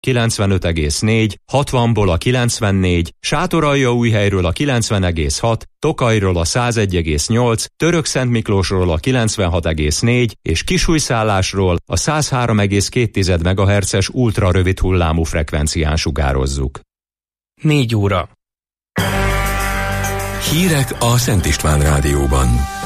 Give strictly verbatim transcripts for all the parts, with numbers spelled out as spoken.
kilencvenöt egész négy, hatvanból a kilencvennégy, Sátoraljaújhelyről a kilencven egész hat, Tokajról a száz egy egész nyolc, Törökszentmiklósról a kilencvenhat egész négy és Kisújszállásról a száz három egész két megahertzes ultra rövid hullámú frekvencián sugározzuk. négy óra. Hírek a Szent István Rádióban.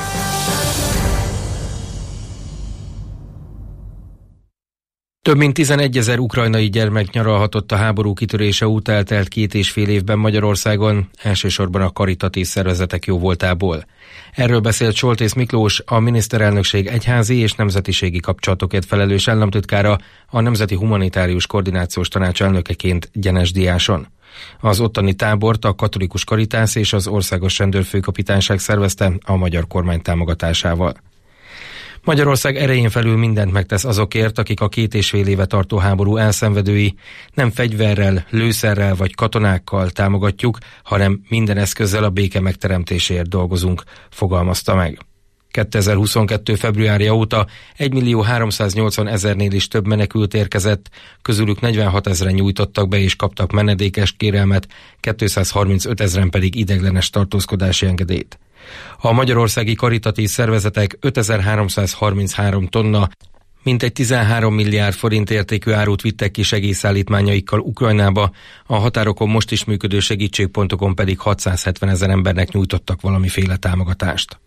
Több mint tizenegyezer ukrajnai gyermek nyaralhatott a háború kitörése óta eltelt két és fél évben Magyarországon, elsősorban a karitatív szervezetek jóvoltából. Erről beszélt Soltész Miklós, a miniszterelnökség egyházi és nemzetiségi kapcsolatokért felelős államtitkára, a Nemzeti Humanitárius Koordinációs Tanács elnökeként Gyenes-Diáson. Az ottani tábort a Katolikus Karitász és az Országos Rendőrfőkapitányság szervezte a magyar kormány támogatásával. Magyarország erején felül mindent megtesz azokért, akik a két és fél éve tartó háború elszenvedői. Nem fegyverrel, lőszerrel vagy katonákkal támogatjuk, hanem minden eszközzel a béke megteremtéséért dolgozunk, fogalmazta meg. kétezer-huszonkettő. februárja óta egymillió háromszáznyolcvan ezernél is több menekült érkezett, közülük negyvenhat ezren nyújtottak be és kaptak menedékes kérelmet, kétszázharmincöt ezren pedig ideiglenes tartózkodási engedélyt. A magyarországi karitatív szervezetek ötezer-háromszázharminchárom tonna, mintegy tizenhárom milliárd forint értékű árut vittek ki segélyszállítmányaikkal Ukrajnába, a határokon most is működő segítségpontokon pedig hatszázhetven ezer embernek nyújtottak valamiféle támogatást.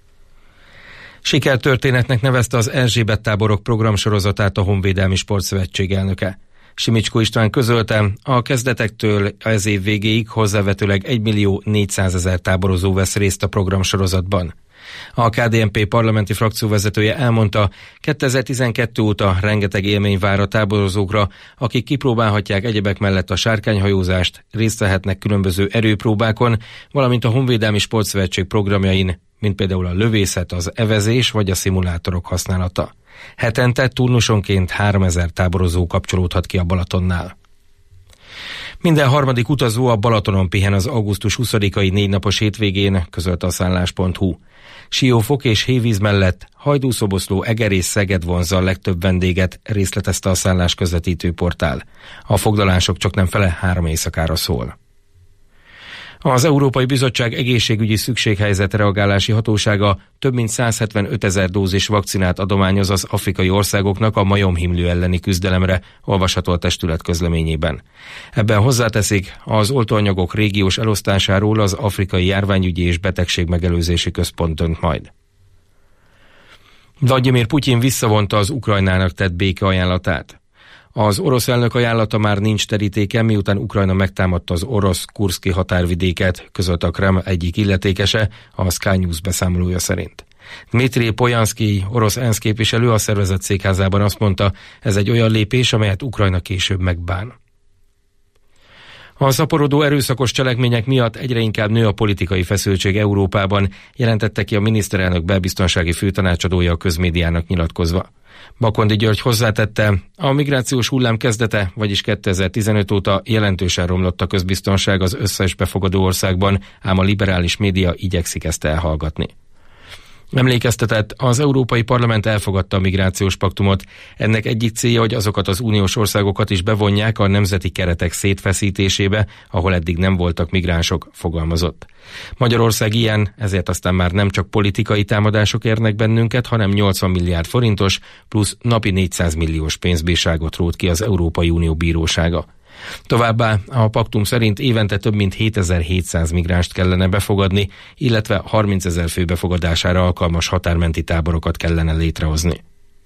Sikertörténetnek nevezte az Erzsébet táborok programsorozatát a Honvédelmi Sportszövetség elnöke. Simicskó István közölte, a kezdetektől ez év végéig hozzávetőleg egymillió négyszázezer táborozó vesz részt a programsorozatban. A ká dé en pé parlamenti frakcióvezetője elmondta, kétezer-tizenkettő óta rengeteg élmény vár a táborozókra, akik kipróbálhatják egyebek mellett a sárkányhajózást, részt vehetnek különböző erőpróbákon, valamint a Honvédelmi Sportszövetség programjain, mint például a lövészet, az evezés vagy a szimulátorok használata. Hetente turnusonként háromezer táborozó kapcsolódhat ki a Balatonnál. Minden harmadik utazó a Balatonon pihen az augusztus huszadikai négy napos hétvégén, közölte a szállás pont hu. Siófok és hévíz mellett Hajdúszoboszló, Eger és Szeged vonzza a legtöbb vendéget, részletezte a szállás közvetítő portál. A foglalások csaknem fele három éjszakára szól. Az Európai Bizottság egészségügyi szükséghelyzet reagálási hatósága több mint százhetvenöt ezer dózis vakcinát adományoz az afrikai országoknak a majomhimlő elleni küzdelemre, olvasható a testület közleményében. Ebben hozzáteszik, az oltóanyagok régiós elosztásáról az Afrikai Járványügyi és Betegségmegelőzési Központ dönt majd. Vladimir Putyin visszavonta az Ukrajnának tett békeajánlatát. Az orosz elnök ajánlata már nincs terítéken, miután Ukrajna megtámadta az orosz kurszki határvidéket, közölte a Kreml egyik illetékese, a Sky News beszámolója szerint. Dmitri Polyanszky, orosz ENSZ képviselő a szervezet székházában azt mondta, ez egy olyan lépés, amelyet Ukrajna később megbán. A szaporodó erőszakos cselekmények miatt egyre inkább nő a politikai feszültség Európában, jelentette ki a miniszterelnök belbiztonsági főtanácsadója a közmédiának nyilatkozva. Bakondi György hozzátette, a migrációs hullám kezdete, vagyis kétezer-tizenöt óta jelentősen romlott a közbiztonság az összes befogadó országban, ám a liberális média igyekszik ezt elhallgatni. Emlékeztetett, az Európai Parlament elfogadta a migrációs paktumot. Ennek egyik célja, hogy azokat az uniós országokat is bevonják a nemzeti keretek szétfeszítésébe, ahol eddig nem voltak migránsok, fogalmazott. Magyarország ilyen, ezért aztán már nem csak politikai támadások érnek bennünket, hanem nyolcvan milliárd forintos plusz napi négyszáz milliós pénzbírságot rótt ki az Európai Unió bírósága. Továbbá a paktum szerint évente több mint hétezer-hétszáz migránst kellene befogadni, illetve harmincezer fő befogadására alkalmas határmenti táborokat kellene létrehozni.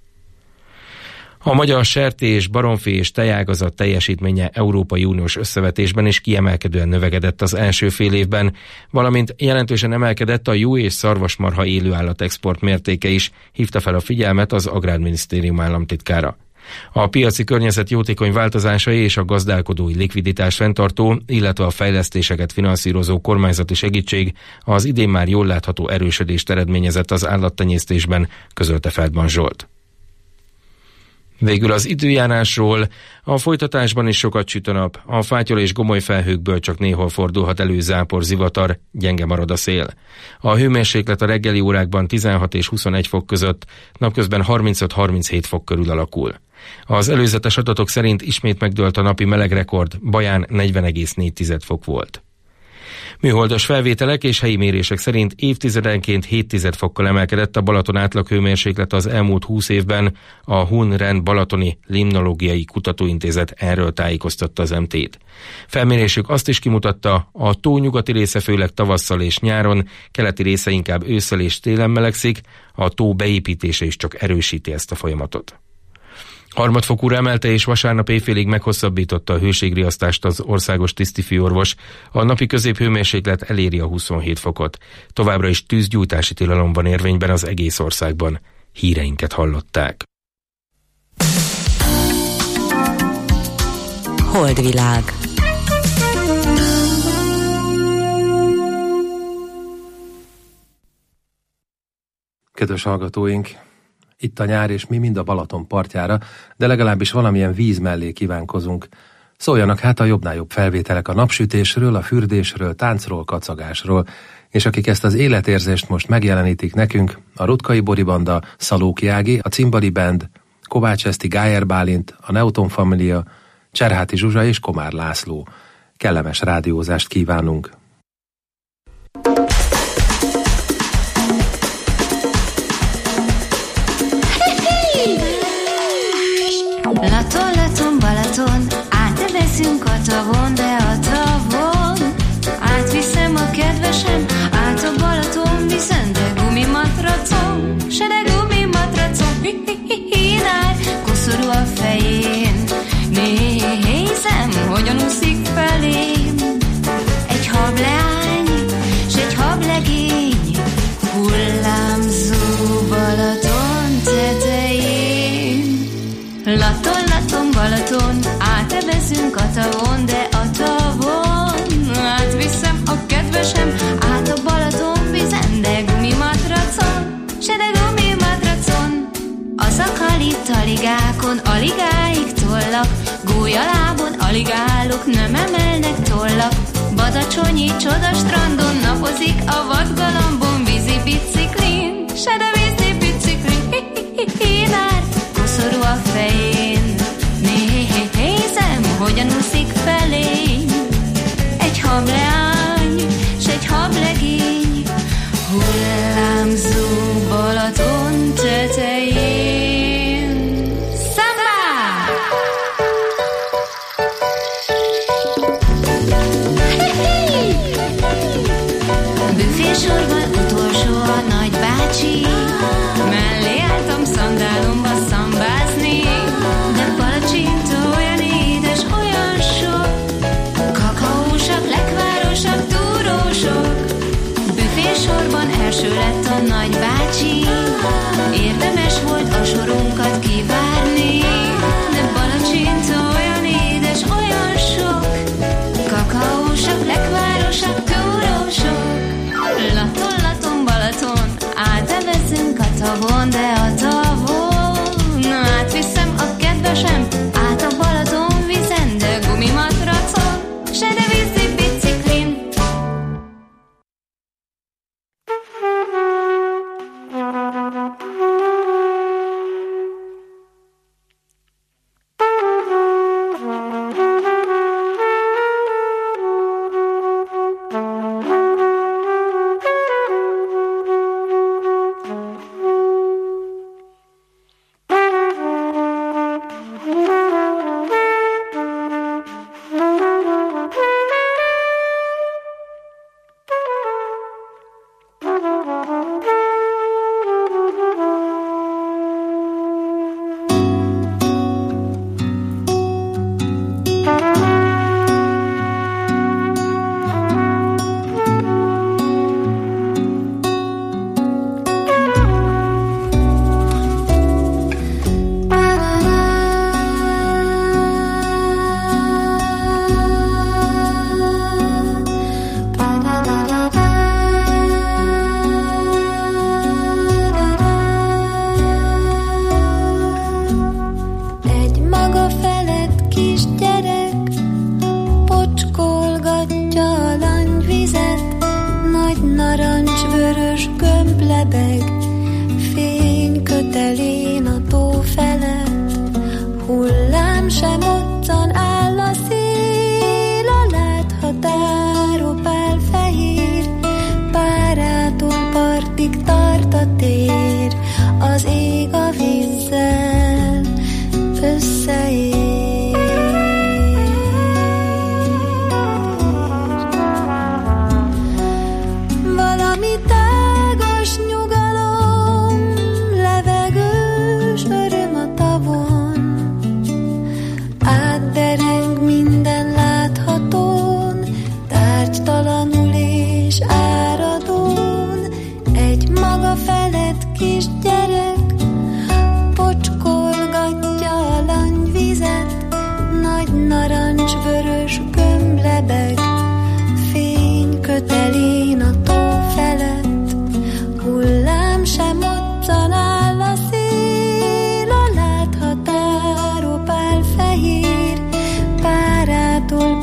A magyar sertés, baromfi és tejágazat teljesítménye Európai Uniós összevetésben is kiemelkedően növekedett az első fél évben, valamint jelentősen emelkedett a juh és szarvasmarha élőállat export mértéke is, hívta fel a figyelmet az Agrárminisztérium államtitkára. A piaci környezet jótékony változásai és a gazdálkodói likviditás fenntartó, illetve a fejlesztéseket finanszírozó kormányzati segítség az idén már jól látható erősödést eredményezett az állattenyésztésben, közölte Feldman Zsolt. Végül az időjárásról. A folytatásban is sokat süt a nap. A fátyol és gomoly felhőkből csak néhol fordulhat elő zápor, zivatar, gyenge marad a szél. A hőmérséklet a reggeli órákban tizenhat és huszonegy fok között, napközben harmincöt-harminchét fok körül alakul. Az előzetes adatok szerint ismét megdőlt a napi melegrekord, Baján negyven egész négy fok volt. Műholdas felvételek és helyi mérések szerint évtizedenként hét fokkal emelkedett a Balaton átlag hőmérséklet az elmúlt húsz évben, a Hun-Ren Balatoni Limnológiai Kutatóintézet erről tájékoztatta az em té-t. Felmérésük azt is kimutatta, a tó nyugati része főleg tavasszal és nyáron, keleti része inkább ősszel és télen melegszik, a tó beépítése is csak erősíti ezt a folyamatot. Harmadfokúra emelte és vasárnap éjfélig meghosszabbította a hőségriasztást az országos tisztifőorvos. A napi középhőmérséklet eléri a huszonhét fokot. Továbbra is tűzgyújtási tilalom van érvényben az egész országban. Híreinket hallották. Holdvilág. Kedves hallgatóink! Itt a nyár, és mi mind a Balaton partjára, de legalábbis valamilyen víz mellé kívánkozunk. Szóljanak hát a jobbnál jobb felvételek a napsütésről, a fürdésről, táncról, kacagásról, és akik ezt az életérzést most megjelenítik nekünk, a Rutkai Bori Banda, Szalóki Ági, a Cimbali Band, Kovács Eszti, Gájer Bálint, a Newton Família, Cserháti Zsuzsa és Komár László. Kellemes rádiózást kívánunk! Laton, Laton, Balaton, átvezünk a tavon, de a tavon átviszem a kedvesem, át a Balaton viszem, de gumimatracom, se de gumimatracom, hi-hi-hi-hi-nál, koszorú a fején, nézem, hogyan úszik felém, egy hableány, s egy hablegény, hullámzó Balaton tetején. Laton, Laton, Balaton, átevezünk a tavon, de a tavon átviszem a kedvesem, át a Balaton vizen, de gumimatracon, se de gumimatracon. A szakali taligákon aligáig tollak, gólyalábon aligálok, nem emelnek tollak. Badacsonyi csoda strandon napozik a vadgalambon, vízi biciklin, se de vízi biciklin, hi-hi-hi-hi-nár, koszorú a fején, nézem, hogyan úszik felém, egy hableány, s egy hablegény, hullámzó Balaton tetején. Szambá! Büfésorban utolsó a nagybácsi, mellé álltam szandálomba szambázni,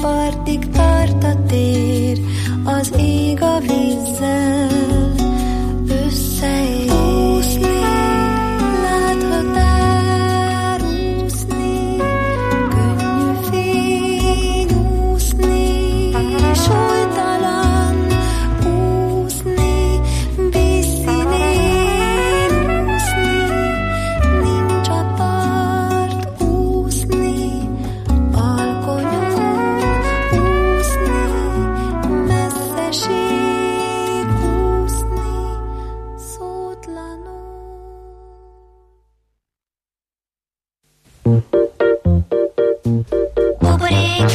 partig tart a tér, az ég a vízzel összeér. Úszni, láthatár úszni, könnyű fény úszni, súlytalan úszni, vízszínén úszni, nincs a part úszni, alkonyon úszni, messzeség úszni, szótlanul. Buborék,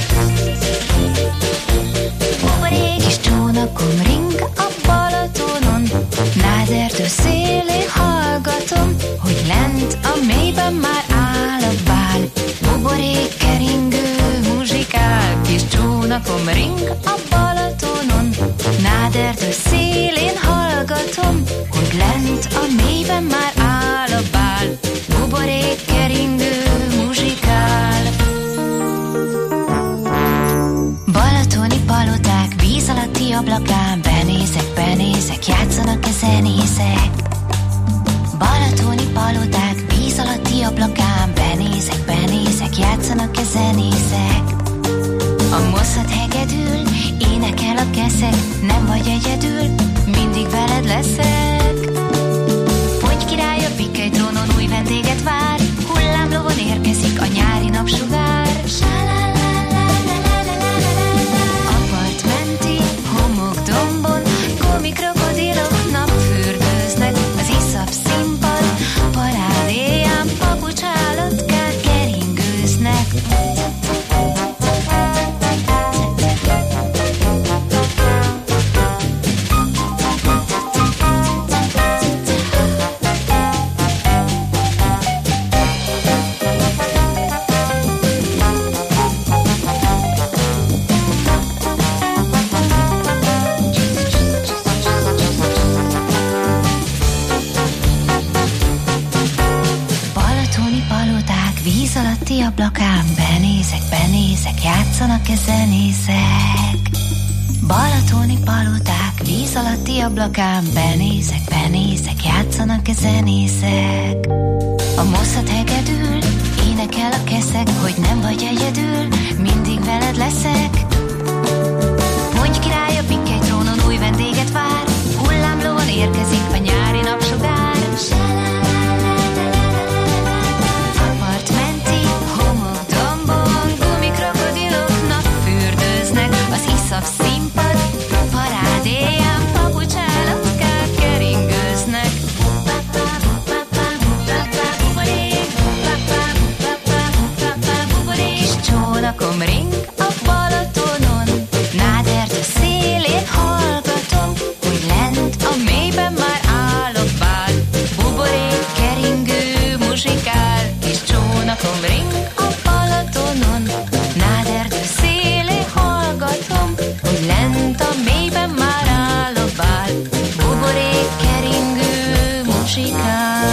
buborék és csónakom ring a Balatonon, náderdő szélén hallgatom, hogy lent a mélyben már áll a bál. Buborék keringő muzsikál, kis csónakom ring a Balatonon, náderdő szélén hallgatom, hogy lent a mélyben már áll a bál. Buborék keringő muzsikál. Balatoni paloták, víz alatti ablakán, benézek, benézek, játszanak a zenészek. Balatoni paloták, víz alatti ablakán, benézek, benézek, játszanak a zenészek. A mosszat hegedül, énekel a keszek, nem vagy egyedül, mindig veled leszek. Hogy király a pikkely trónon új vendéget vár, hullámlovon érkezik a nyári napsugár. Apartmenti homokdombon, gumikrokodilok napfürdőznek, az iszap színpad parádéján papucsállatkák keringőznek. Ablakán benézek, benézek, játszanak-e zenészek. Balatoni paloták, víz alatti ablakán, benézek, benézek, játszanak-e zenészek. A mosszat hegedül, énekel a keszek, hogy nem vagy egyedül, mindig veled leszek. Mondj király a pikkely trónon új vendéget vár, hullámlovon érkezik a nyári napsugár. Színpad parádéján papucsállatkák keringőznek. Kis csónakom ring a Balatonon, náderdő szélén hallgatom, hogy lent a mélyben már áll a bál. Buborék keringő muzsikál, kis csónakom ring a Balatonon, náderdő szélén hallgatom, hogy lent a mélyben már áll a bál. Buborék keringő muzsikál.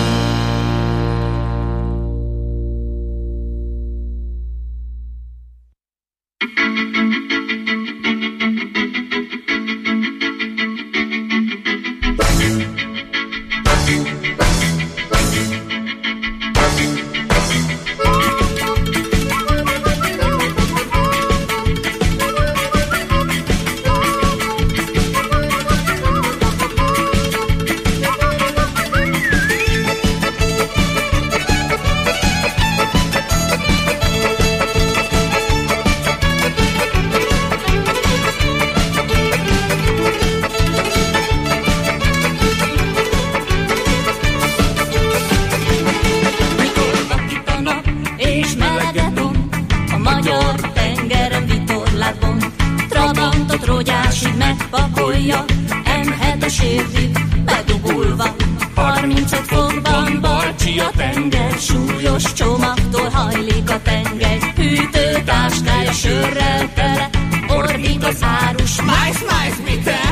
megpakolja, em hetes érdig bedugulva. harmincöt fokban barcsi a tenger, súlyos csomagtól hajlik a tengely. Hűtőtáskája sörrel tele, ordít az árus, májsz, májsz, mit te?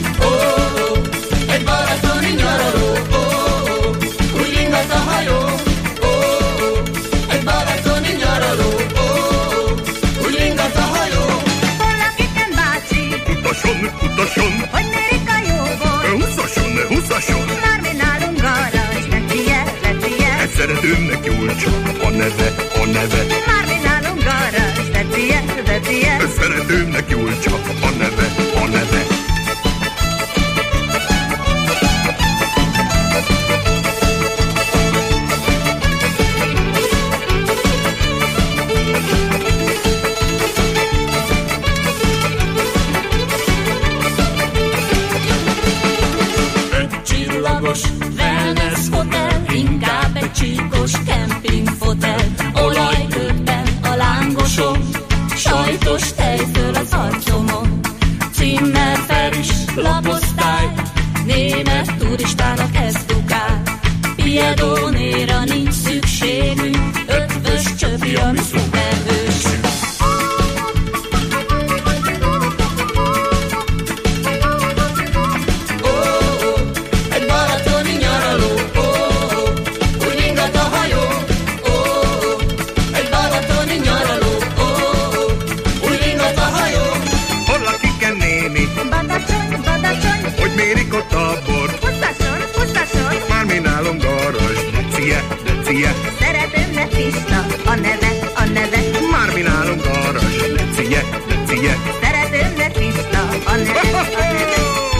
Egy balatoni nyaraló, ó, ó, úgy ingat a hajó, neve. Már mi nálunk garázs, Decie, Decie. Szeretőmnek Julcsa a neve, a neve. Csillagos wellness hotel, inkább egy csíkos kempingfotel. Olajködben a lángoson, sajtos tejföl az arcomon. Cimmer felis laposztály, német turistának ez dugál. Piedónéra nincs szükségünk, ötvös csöpi, ami szuperhősünk. Ott a bort. Pusztasson, pusztasson. Már mi nálunk garázs, Decie, Decie. Szeretőmnek Pista, a neve, a neve. Már mi nálunk garázs, Decie, Decie. Szeretőmnek Pista, a neve, a neve.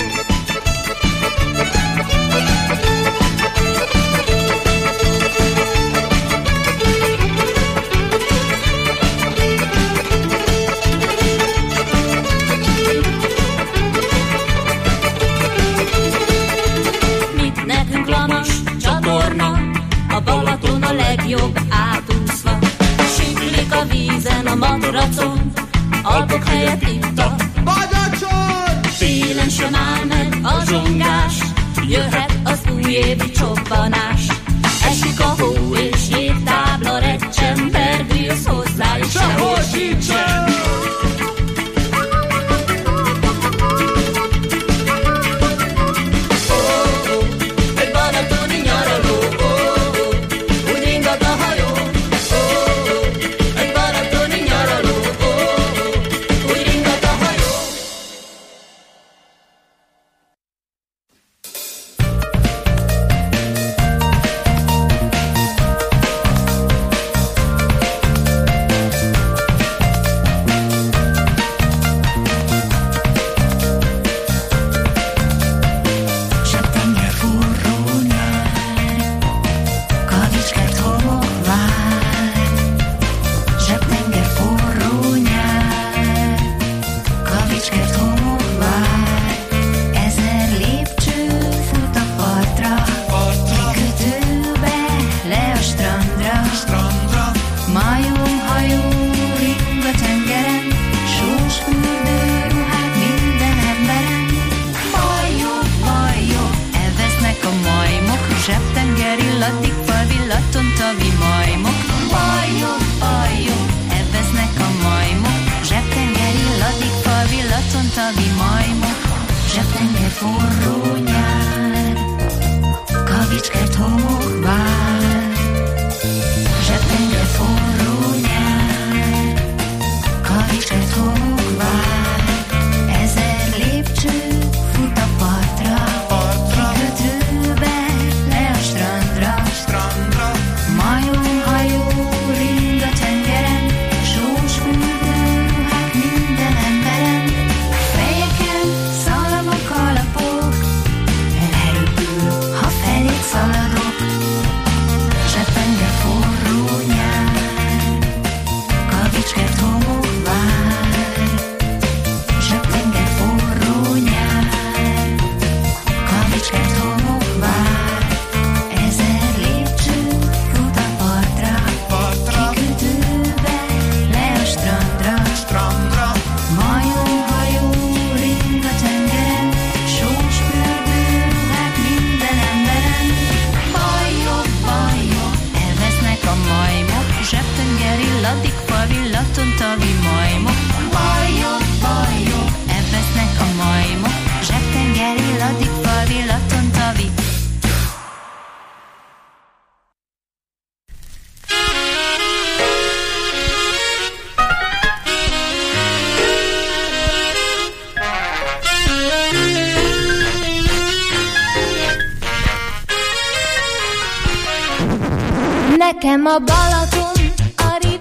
A Balaton a legjobb átúszva. Siklik a vízen, a matracon, Alpok helyett itt a Badacsony. Télen sem áll meg a zsongás, jöhet az újévi csobbanás. Esik a hó és jégtábla recsen, Bergősz hozzá és sehol sincsen. Nekem a Balaton, a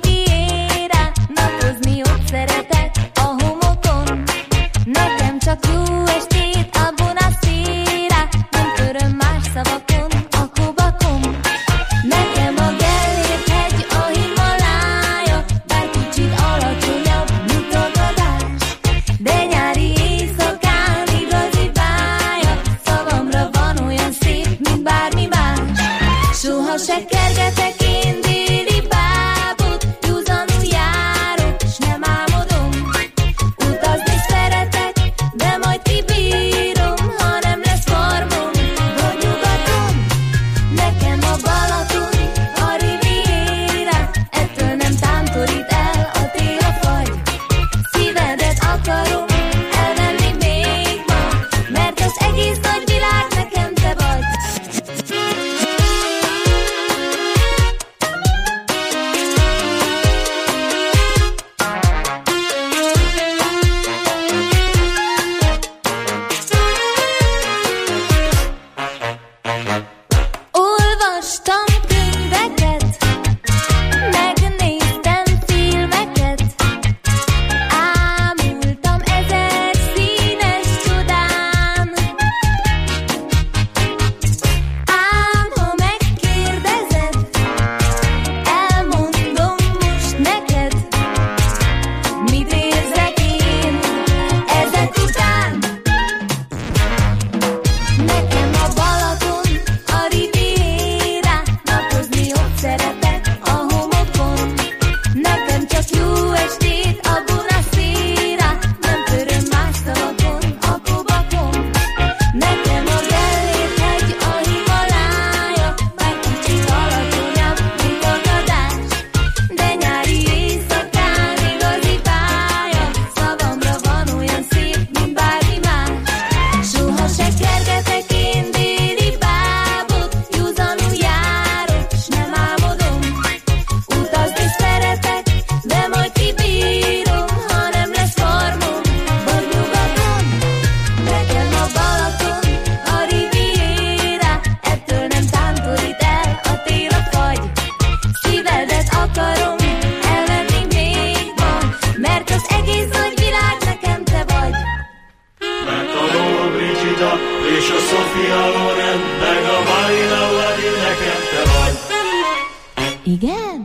csak jó estét a Bonasera, nem töröm más szavakon a Kobakom. Nekem a Gellért hegy a Himalája, bár kicsit alacsonyabb, mint a Gadás. De nyári éjszakán igazi bája, szavamra van olyan szép, mint bármi más. Soha se kergetek én déli bábot, józanul járok, s nem álmodom. Utazni szeretek, de majd kibírom, ha nem lesz farmom, vagy nyugaton. Nekem a Balaton, a Riviera, ettől nem tántorít el a tél a fagy. Szívedet akarom elvenni még ma, mert az egész nagy világ nekem te vagy. Olvastam könyveket, megnéztem filmeket, ámultam ezer színes csodán. Ám ha megkérdezed, elmondom most neked, mit érzek én ezek után. Nekem a Balaton, a Riviera, napozni ott szeretek a homokon. Nekem csak jó estét a Bonasera, nem töröm más szavakon a Kobakom. Nekem a Gellért hegy a Himalája, bár kicsit alacsonyabb, mint a Gadás. De nyári éjszakán igazi bája, szavamra van olyan szép, mint bármi más. Soha se kergetek én déli bábot, józanul járok, s nem álmodom. Utazni szeretek, de majd kibírom, ha nem lesz farmom, vagy nyugaton. Nekem a Balaton, a Riviera, ettől nem tántorít el a tél a fagy. Szívedet akarom elvenni még ma, mert az egész nagy világ nekem te vagy. Mert a Loro Brigida és a Sofia Loren, meg a Marina Vladil nekem te vagy. Igen?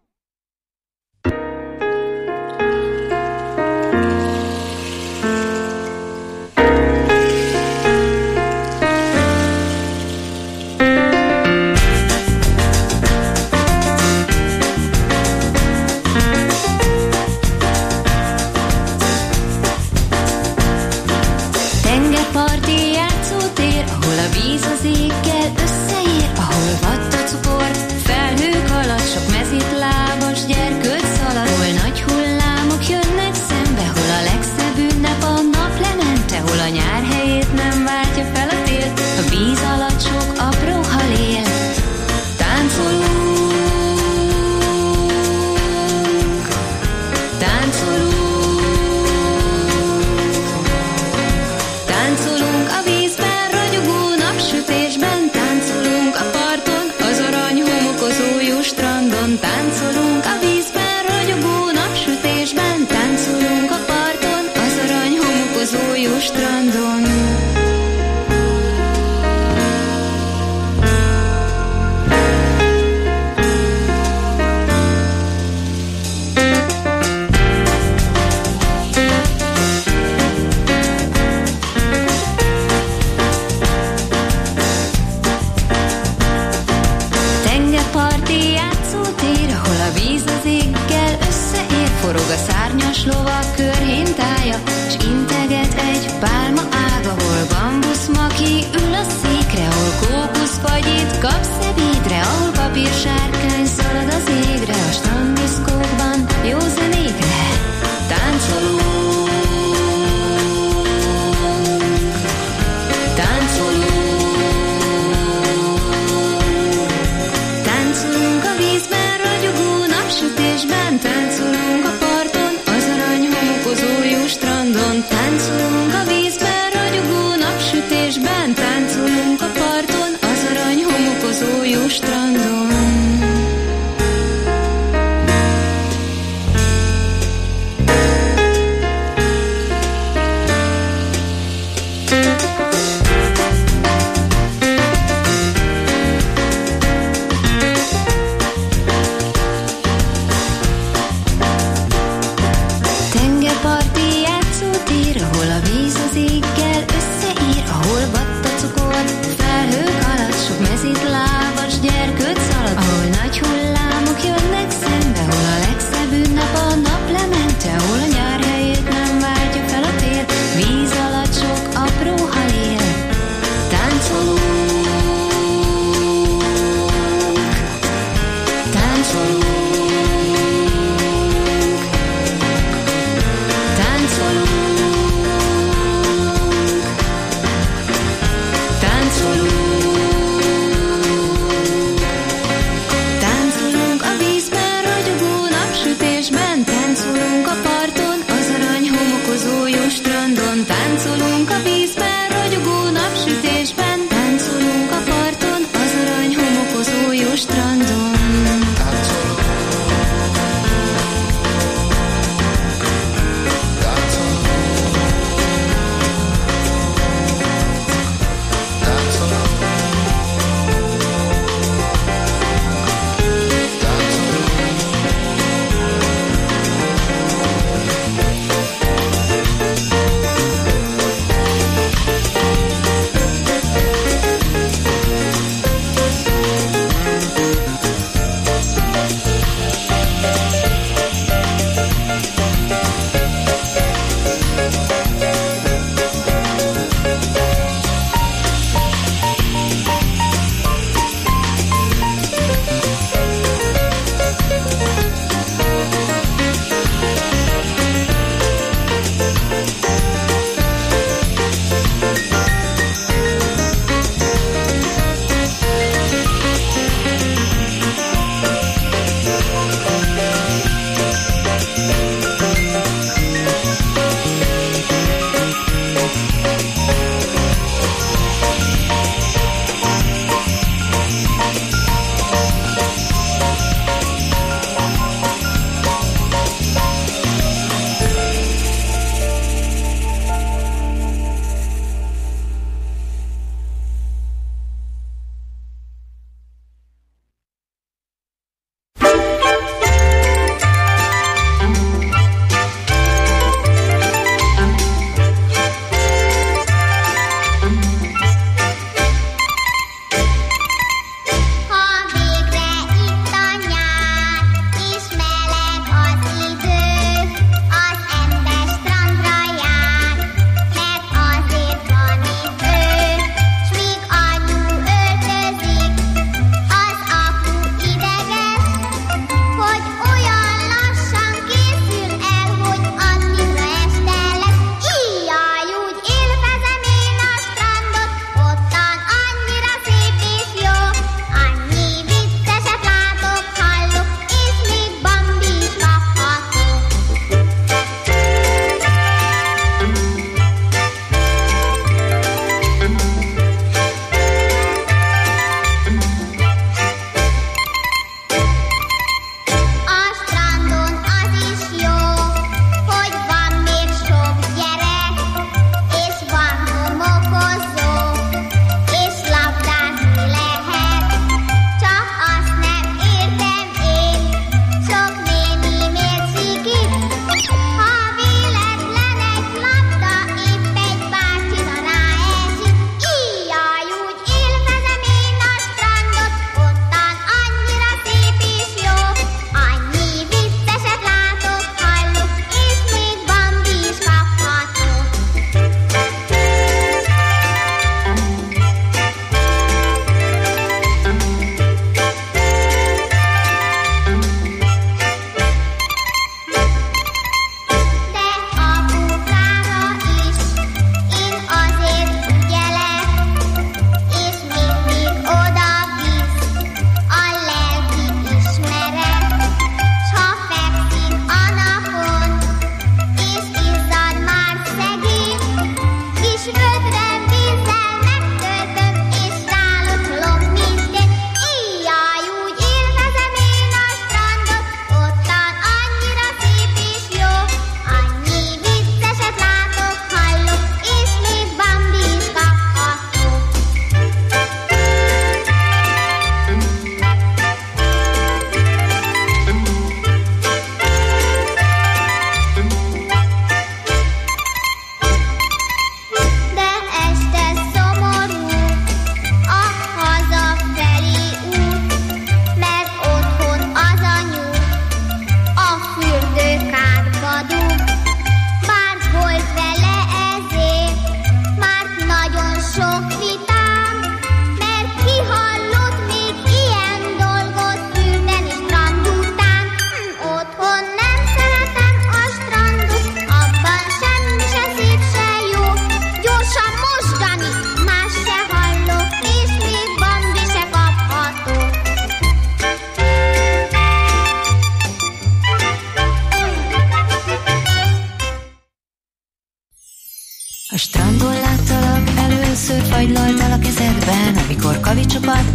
Tengerparti játszótér, ahol a víz az éggel összeér, ahol vatt a cukor, felhők alatt sok mezitlábas gyerkőc szalad, hol nagy hullámok jönnek szembe, hol a legszebb ünnep a naplemente, hol a nyár helyét nem váltja fel a tél, a víz alatt sok apró hal él. Táncolunk, táncolunk, táncolunk a vízben, ragyogó napsütésben, táncolunk a parton, az arany homokozó jó strandon, táncolunk a vízben, ragyogó napsütésben, táncolunk a parton, az arany homokozó jó strandon. Tengerparti játszótér, ahol a víz az éggel összeér, forog a szárnyas lovak körhéntája, s integet egy pálma ág, ahol bambuszmaki ül a székre, ahol kókuszfagyit kapsz ebédre, ahol papírsárkány szalad az égre, a stranddiszkókban jó zenékre. Táncolunk, táncolunk, táncolunk a vízben, ragyogó napsütésben, táncolunk a parton, az arany homokozó jó strandon, táncolunk a vízben, ragyogó napsütésben, táncolunk a parton, az arany homokozó jó strandon. strandon.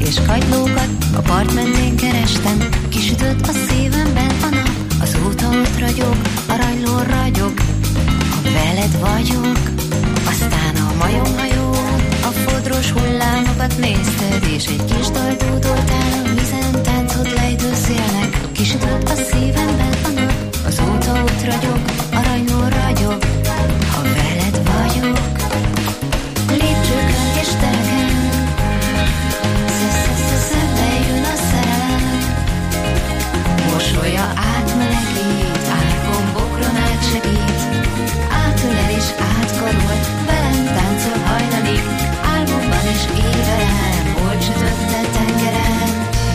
és kagylókat a part mentén kerestem. Kisütött a szívemben a nap, azóta ott ragyog, aranyló ragyog, ha veled vagyok. Aztán a majomhajó, a fodros hullámokat nézted, és egy kis dalt dúdoltál a vízen, táncot lejtő szélnek. Kisütött a szívemben a nap, azóta ott ragyog, aranyló ragyog, ha veled vagyok. Lépcsőkön és tereken, szembe jön a szerelem, mosolya átmelegít, árgombokron átsegít, átölel és átkarol, velem táncol hajnalig, álmomban és évelem, hol sütötte tengeren,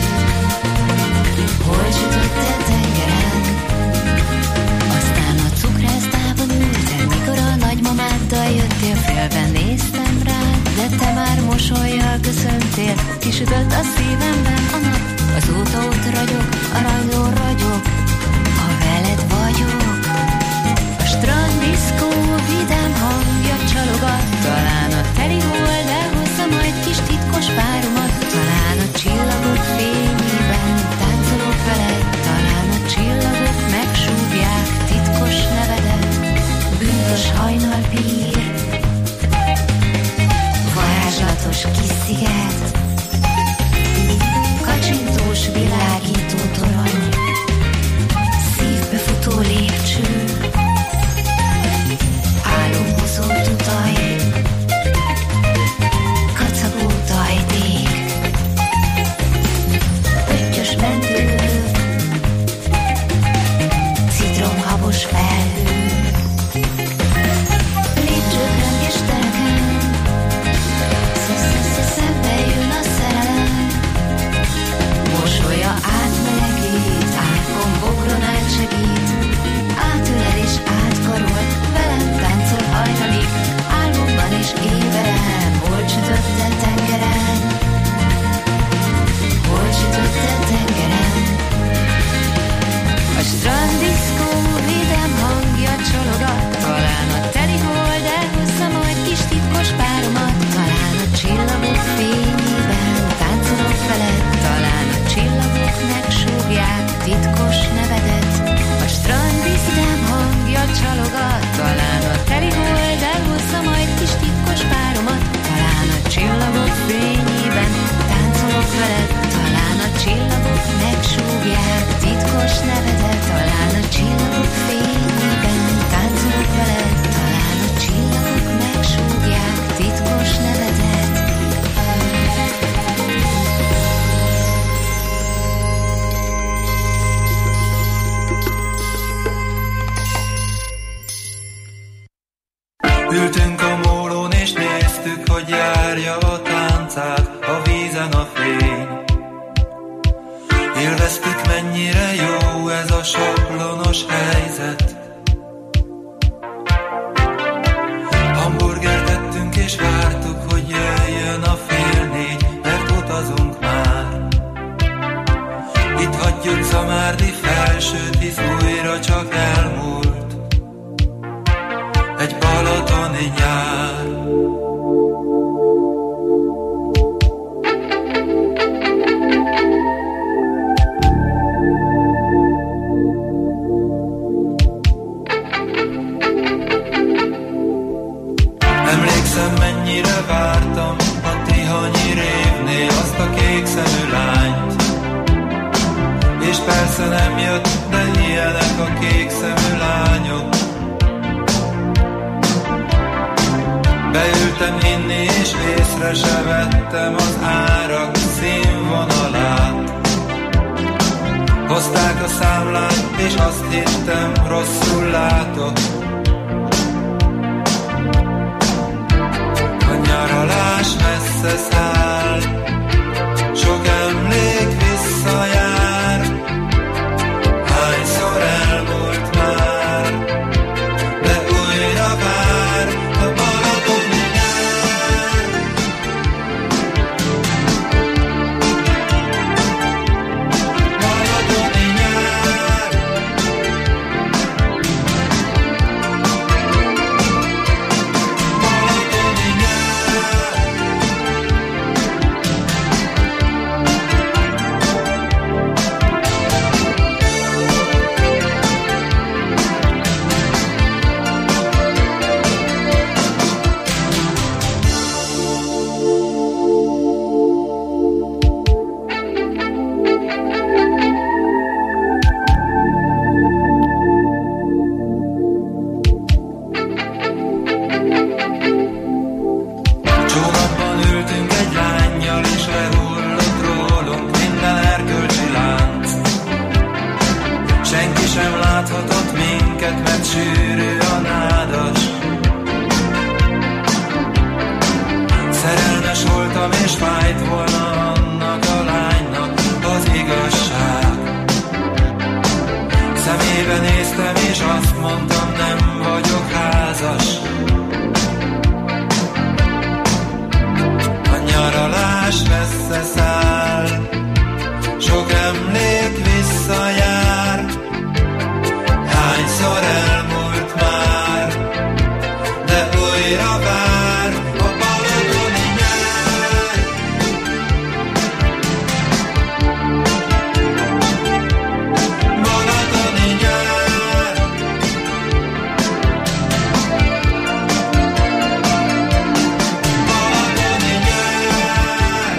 hol sütötte tengeren. Aztán a cukrásztában ültem, mikor a nagymamáddal jöttél, félve néztem rád, de te már mosollyal köszöntél. Kisütött a szívemben a nap, azóta ott ragyog, aranyló ragyog, ha veled vagyok. A stranddiszkó vidám hangja csalogat, talán a teli hold elhozza majd kis titkos páromat. Talán a csillagok fényében táncolok veled, talán a csillagok megsúgják titkos nevedet. Bűnös hajnal pír, varázslatos kis sziget, kacsintós világító torony, szívbe futó lépcső, álomhozó tutaj, kacagó tajték, pöttyös mentő, citromhabos felhő. Lépcsőkön és tereken, szembe jön a szerelem, mosolya átmelegít, árkombokron átsegít, átölel és átkarol, velem táncol hajnalig, álmomban és évelem, hol sütötte tengeren, hol sütötte tengeren. A stranddiszkó vidám hangja csalogat, talán a teli hold elhozza majd kis titkos páromat. Talán a csillagok fényében táncolok veled, talán a csillagok megsúgják titkos nevedet. A stranddiszkám hangja csalogat, talán a teli hold elhozza majd kis titkos páromat. Talán a csillagok fényében táncolok veled, talán a csillagok megsúgják titkos nevedet. Talán a csillagok fényében táncolok veled, talán a csillagok megsúgják titkos nevedet. Ültünk a mólón és néztük, hogy járja a táncát, a vízen a fény. Élveztük, mennyire jó ez a sablonos helyzet. Hamburgert ettünk és vártuk, hogy jöjjön a fél négy, mert utazunk már. Itt hagyjuk Szamárdi felsőt, hisz újra csak elmúlt egy balatoni nyár. Emlékszem, mennyire vártam a Tihanyi révnél azt a kék szemű lányt, és persze nem jött, de ilyenek a kék szemű lányok. Beültem inni, és észre se vettem az árak színvonalát. Hozták a számlát, és azt hittem, rosszul látok. A nyaralás messze száll, sok emlék visszajár. Hányszor elmúlt már, de újra vár a balatoni nyár. Balatoni nyár. Balatoni nyár. sűrű a nádas. Szerelmes voltam és fájt volna annak a lánynak az igazság. Szemébe néztem és azt mondtam, nem vagyok házas. A nyaralás messze száll, sok emlék visszajár. Hányszor elmúlt már, de újra vár a balatoni nyár. Balatoni nyár. Balatoni nyár.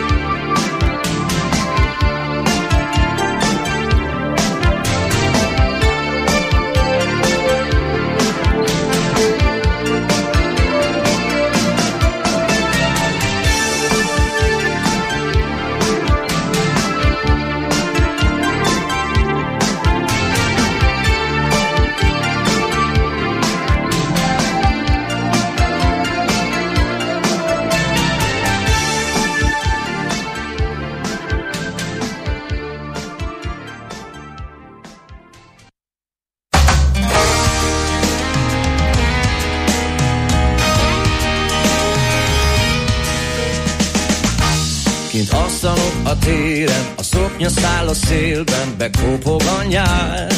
Kint asztalok a téren, a szoknya száll a szélben, bekopog a nyár.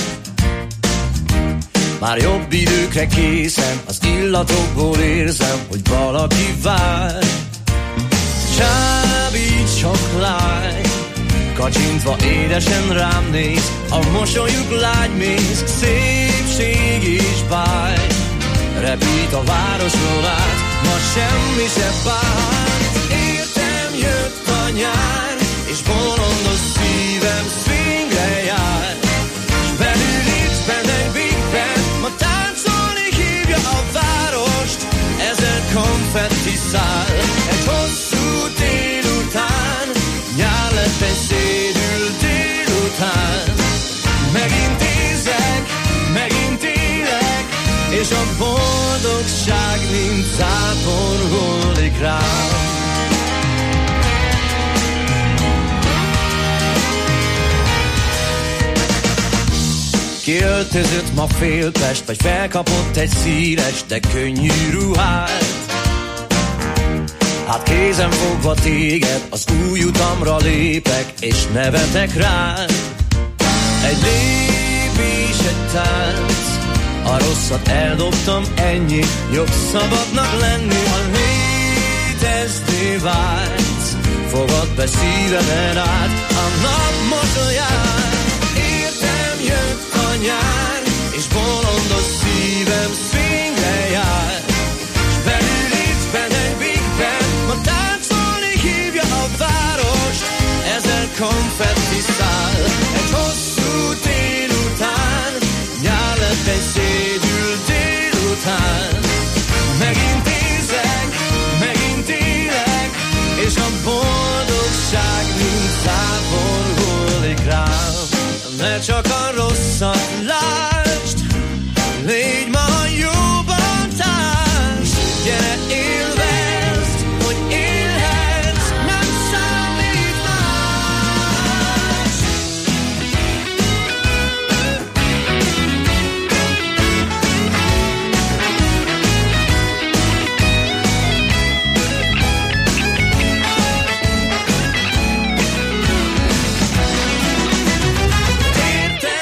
Már jobb időkre készen, az illatokból érzem, hogy valaki vár. Csábítsak lány, kacsintva édesen rám néz, a mosolyuk lágymész, szépség és báj. Repít a városról át, ma semmi se bánt. Értem jött a nyár, és bolondos szívem swingre jár. S belül itt benne egy Big Band, ma táncolni hívja a várost. Ezer konfetti száll, egy hosszú délután, nyár lett egy szédül délután. Megint érzek, megint élek, és a boldogság mint zápor hullik rám. Kiöltözött ma Félpest, vagy felkapott egy színes, de könnyű ruhát. Hát kézen fogva téged, az új utamra lépek, és nevetek rád. Egy lépés, egy tánc, a rosszat eldobtam, ennyi, jobb szabadnak lenni, ha létezni vágysz. Fogad be szívemen át a nap mosolyát. Értem jött a nyár, és bolondos szívem swingre jár. S belül itt benne egy Big Band, ma táncolni hívja a város. Ezer konfetti száll, egy hosszú délután, nyár lett egy szédül délután. Megint érzek, megint élek, és a boldogság mint zápor hullik rám. Ne csak a rosszat lásd, légy ma jóban társ. Gyere, élvezd, hogy élhetsz, nem számít más. Értem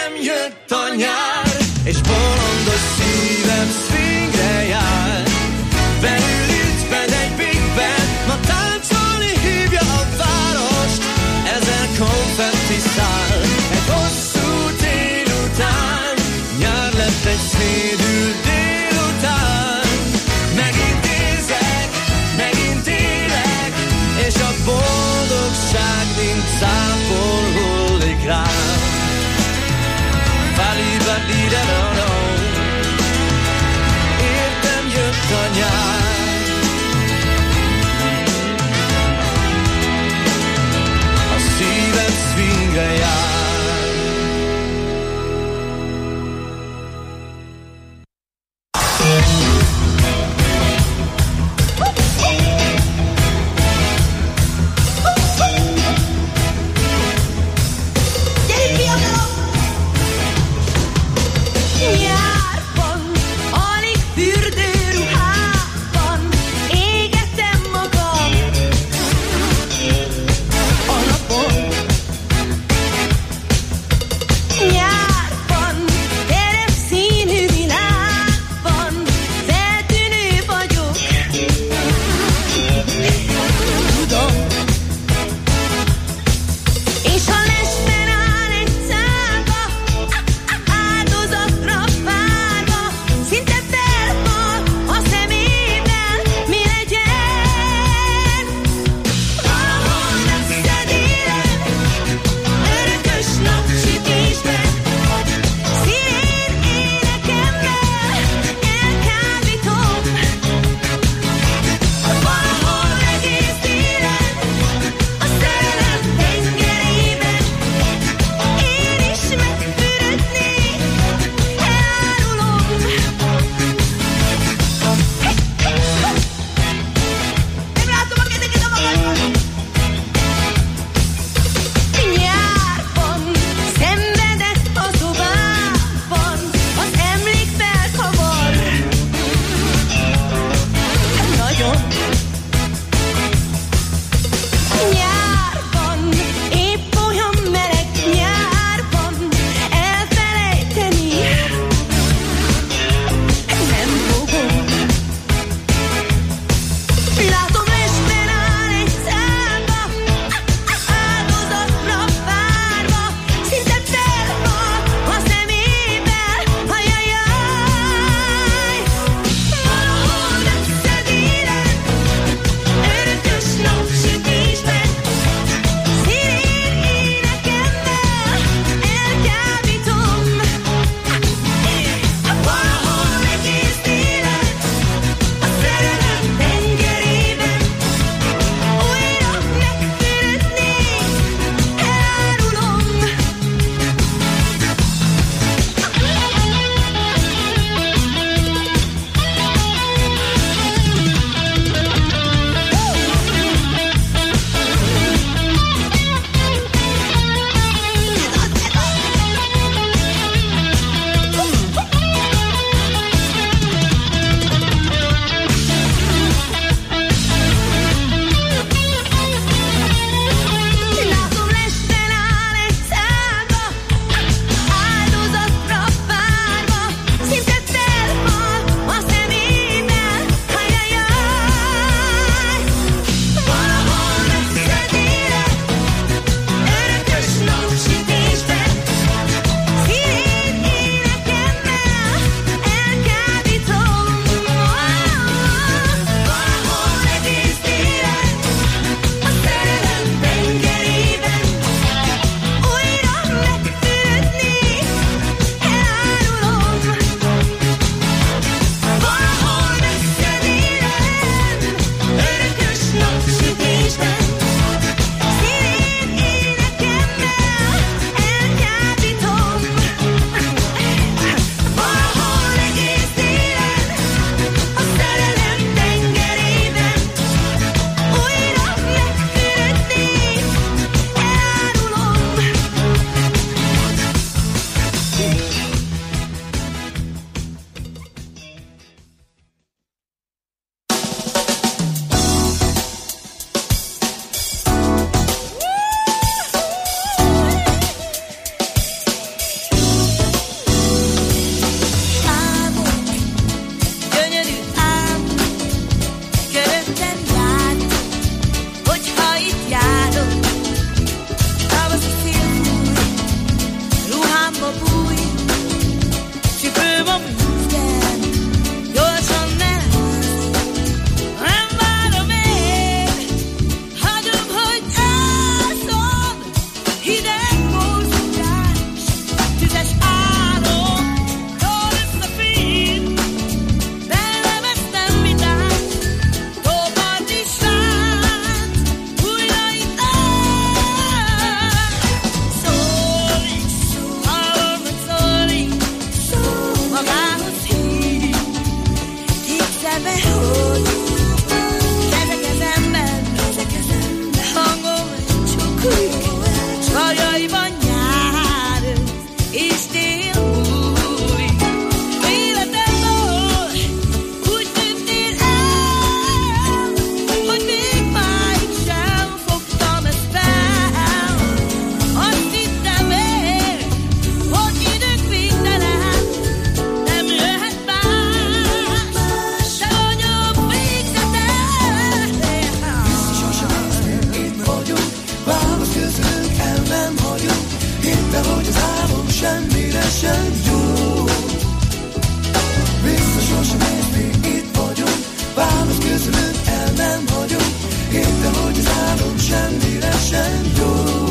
szívesen jó. Vissza sosem néz, még itt vagyunk, válasz közülünk el nem hagyunk. Hittem, hogy az álom semmire sem jó.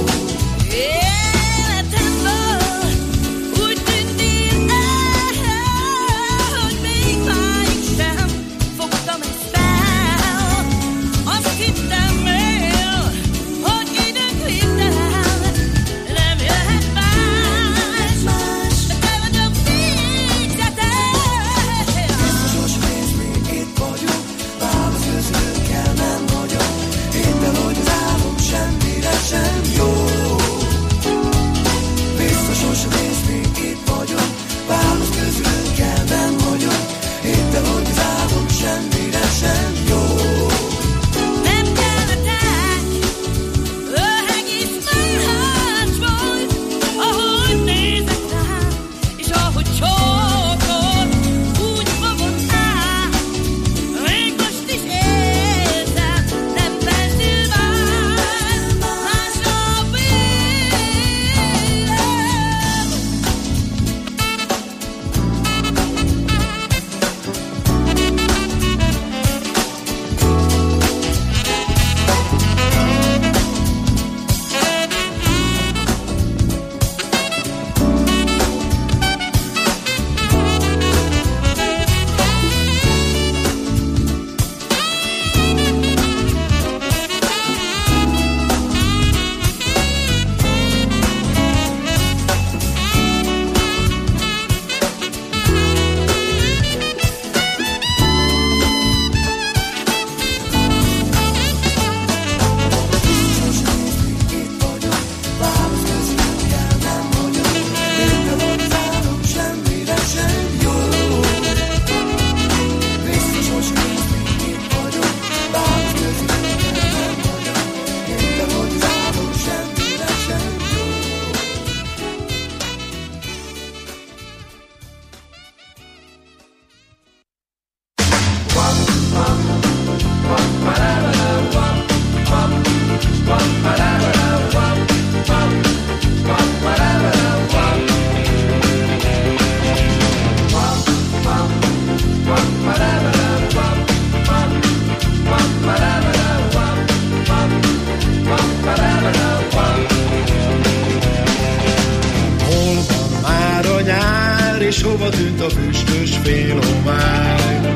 és hova tűnt a füstös félhomály?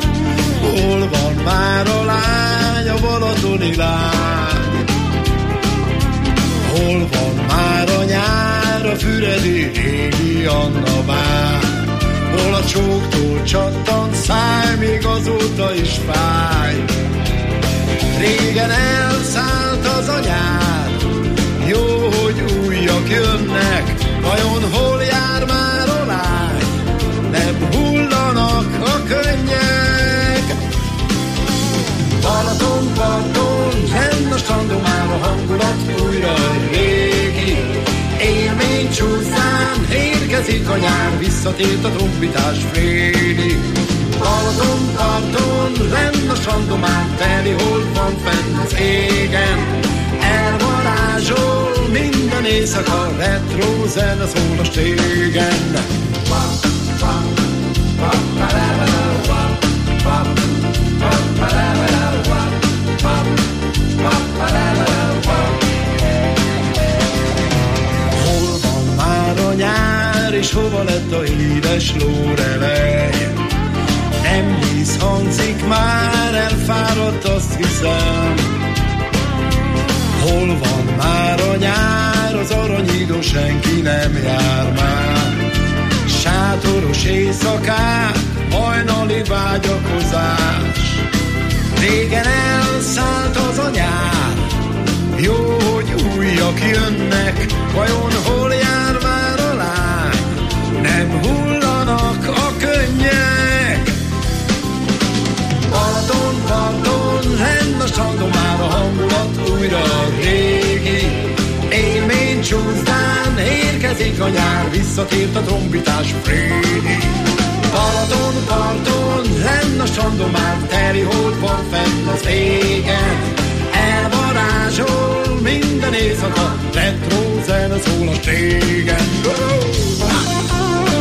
Hol van már a lány, a balatoni lány? Hol van már a nyár, a füredi égi Anna bár? Hol a csóktól csattant száj, még azóta is fáj? Régen elszállt az a nyár, jó, hogy újak jönnek, vajon hol jár már a lány? Nem hullanak a könnyek. Balatonparton, henn a strandon már a hangulat újra régi. Élmény csúszán, érkezik a nyár, visszatért a trombitás Frédi. Balatonparton, lenn a strandon már teli hold van fenn az égen. Elvarázsol minden éjszaka, retro zene szól a stégen. Hol van már a nyár, és hova lett a híres lórelej? Nem víz hangzik már, elfáradt, azt hiszem. Hol van már a nyár, az aranyidó senki nem jár már. Sátoros éjszakák, hajnali vágyakozás. Régen elszállt az a nyár, jó, hogy újak jönnek, vajon hol jár már a lány? Nem hullanak a könnyek. Balaton, parton, lenn a strandon már a hangulat újra régi. Élmény csúsztán, érkezik a nyár, visszatért a trombitás Frédi. Balaton, parton, lenn a strandon már teli hold van fenn az égen. Elvarázsol minden éjszaka, retro zene szól a stégen.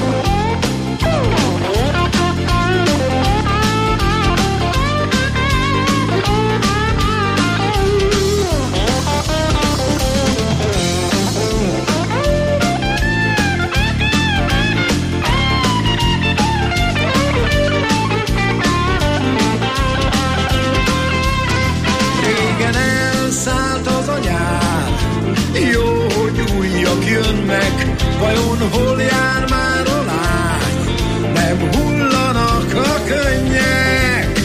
vajon hol jár már a lány? Nem hullanak a könnyek.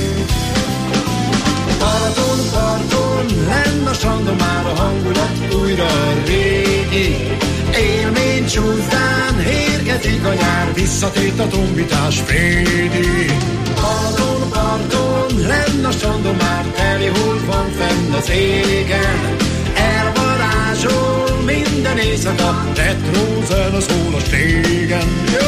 Parton, parton, lenn a strandon már a hangulat újra régi. Élmény csúzdán érkezik a nyár, visszatért a trombitás Frédi. Parton, parton, lenn a strandon már teli hold van fenn az égen. Elvarázsol minden éjszaka, retrózen a szól a stégen.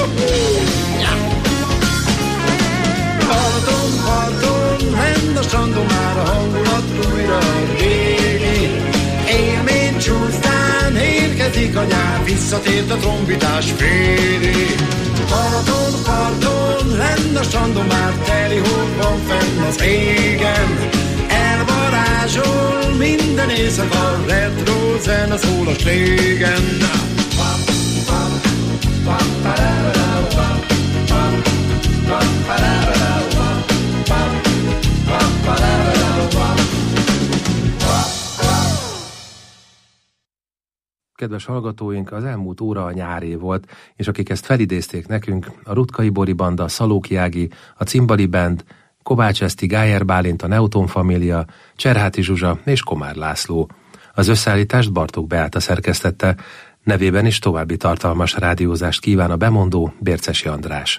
Parton, parton, lenn a strandon már a hangulat újra régi. Élmény csúsztán érkezik a nyár, visszatért a trombitás Frédi. Parton, parton, lenn a strandon már teli hold van fenn az égen. Elvarázsol minden éjszaka, retro zene szól a stégen. Kedves hallgatóink, az elmúlt óra a nyáré volt, és akik ezt felidézték nekünk, a Rutkai Bori Banda, Szalóki Ági, a Cimbali Band, Kovács Eszti, Gájer Bálint, a Neuton Família, Cserháti Zsuzsa és Komár László. Az összeállítást Bartók Beáta szerkesztette, nevében is további tartalmas rádiózást kíván a bemondó Bércesi András.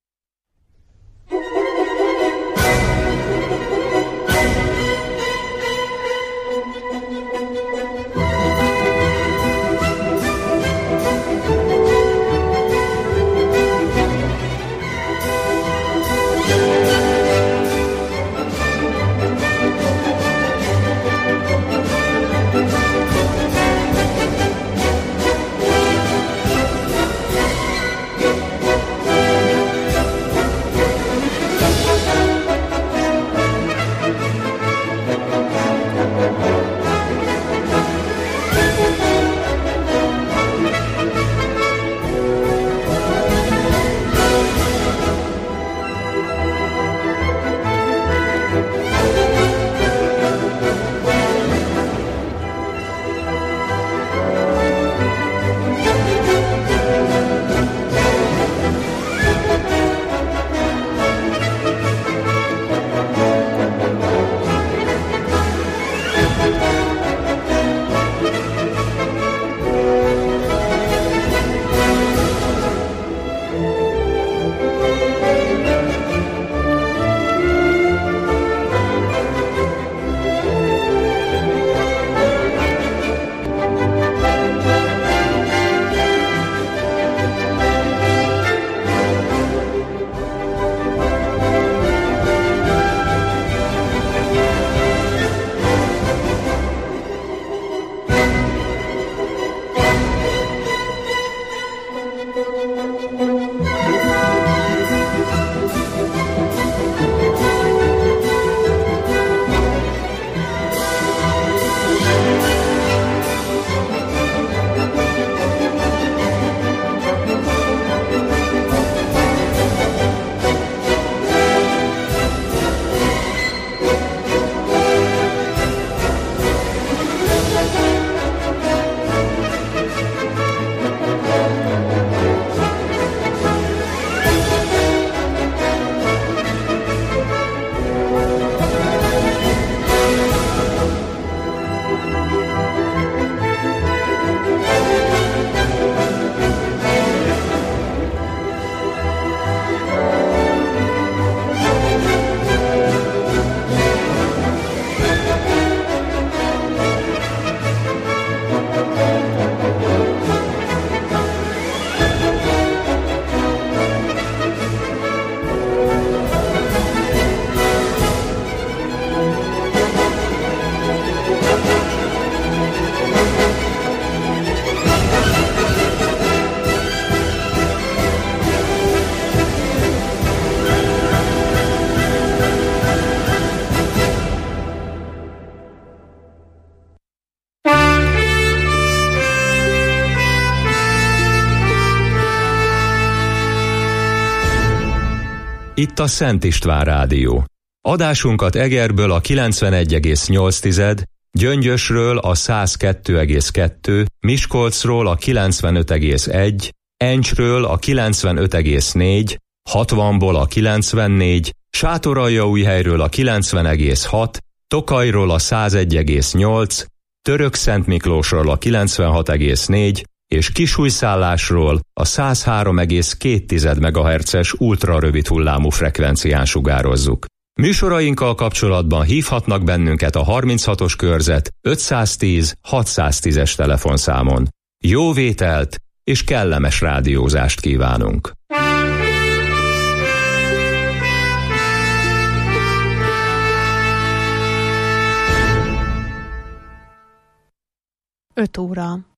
Itt a Szent István Rádió. Adásunkat Egerből a kilencvenegy egész nyolc Gyöngyösről a száz kettő egész kettő, Miskolcról a kilencvenöt egész egy, Encsről a kilencvenöt egész négy, hatvanból a kilencvennégy, Sátoraljaújhelyről a kilencven egész hat, Tokajról a száz egy egész nyolc, Törökszentmiklósról a kilencvenhat egész négy, és Kisújszállásról a száz három egész két megahertzes ultrarövid hullámú frekvencián sugározzuk. Műsorainkkal kapcsolatban hívhatnak bennünket a harminchatos körzet ötszáztíz hatszáztízes telefonszámon. Jó vételt és kellemes rádiózást kívánunk! öt óra.